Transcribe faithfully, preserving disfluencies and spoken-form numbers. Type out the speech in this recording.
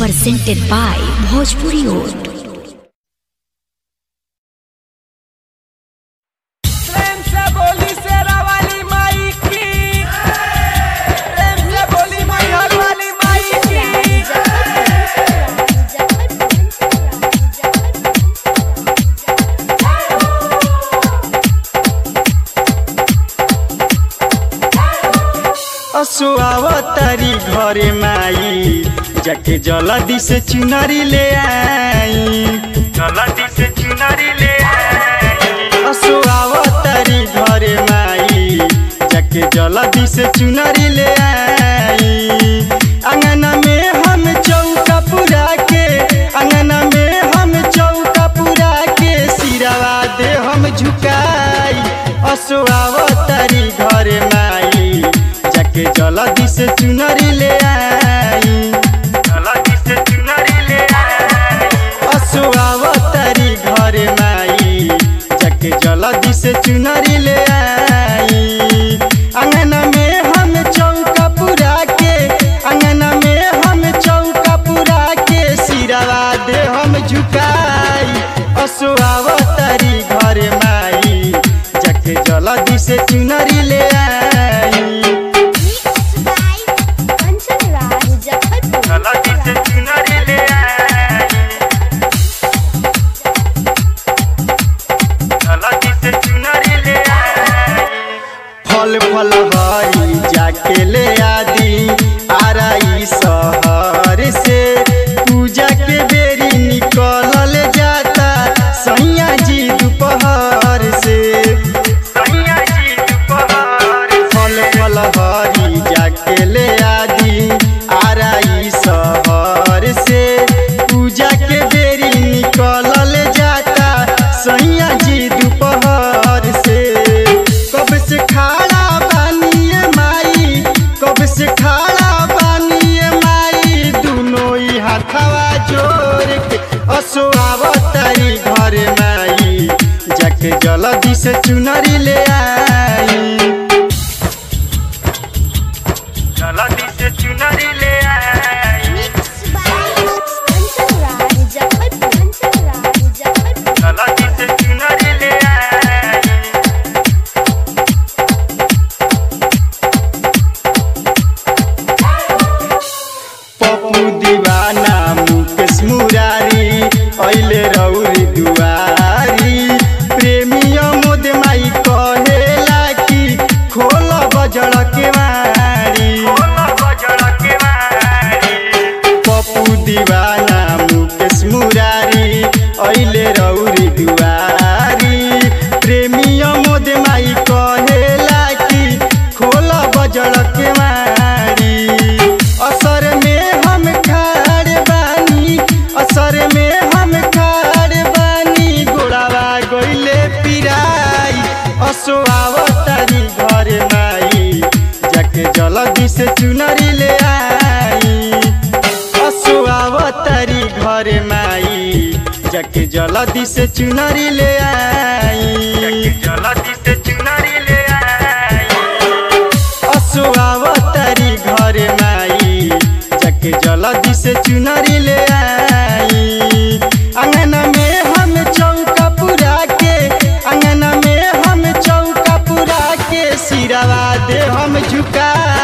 presented by Bhojpuri Oat. असुआवतारी घरे माई जाके जल्दी से चुनरी ले आई, जल्दी से चुनरी ले आई। असुआवतारी घरे माई जाके जल्दी से चुनरी ले आई। अंगना में हम चौका पुरा के, अंगना में हम चौका पुरा के सिरवा दे हम झुकाई। असुआवतारी घरे माई जाके जल्दी से चुनरी ले आई, जल्दी से चुनरी ले आई। असुआवतारी घरे माई जाके जल्दी से चुनरी ले आई। अंगना में हम चौका पुरा के, अंगना में हम चौका पुरा के सिरवा दे हम झुकाई। असुआवतारी घरे माई जाके जल्दी से चुनरी ले आई। फल फल हरी जाके ले आदि आराई शहर से, पूजा के बेरी निकल जाता सैया जी दोपहर से, सैया जी दोपहर। फल फल हरी जाके ले आदि आराई शहर से, पूजा के बेरी निकल जाता सैया जी दोपहर से। कब से खड़ा बानिए माई, कब से खड़ा बानिए माई, दोनों ही हाथवा जोड़ के। असुआवतारी घरे माई जाके जल्दी से चुनरी ले आई, जल्दी से चुनरी ले आई, जल्दी से चुनरी ले आई। पप्पू दीवाना मुकेश मुरारी अइले रौरी दुआरी, प्रेमी अमोद माई कहेला कि खोल बजड़ के मारी, पप्पू दीवाना मुकेश मुरारी अइले रौरी दुआरी, प्रेमी अमोद माई कहेला कि खोल बजड़ के मारी। असर में हम खाड़ बानी, असर में हम खाड़ बानी, गोड़ावा गइले पिराई। असुआवतारी घरे माई जाके जल्दी से चुनरी ले आई। असुआवतारी घरे माई जाके जल्दी से चुनरी ले आई, जल्दी से चुनरी ले आई। असुआवतारी घरे माई जाके जल्दी से चुनरी ले आई। अंगना में हम चौका पुरा के, अंगना में हम चौका पुरा के सिरवा दे हम झुका।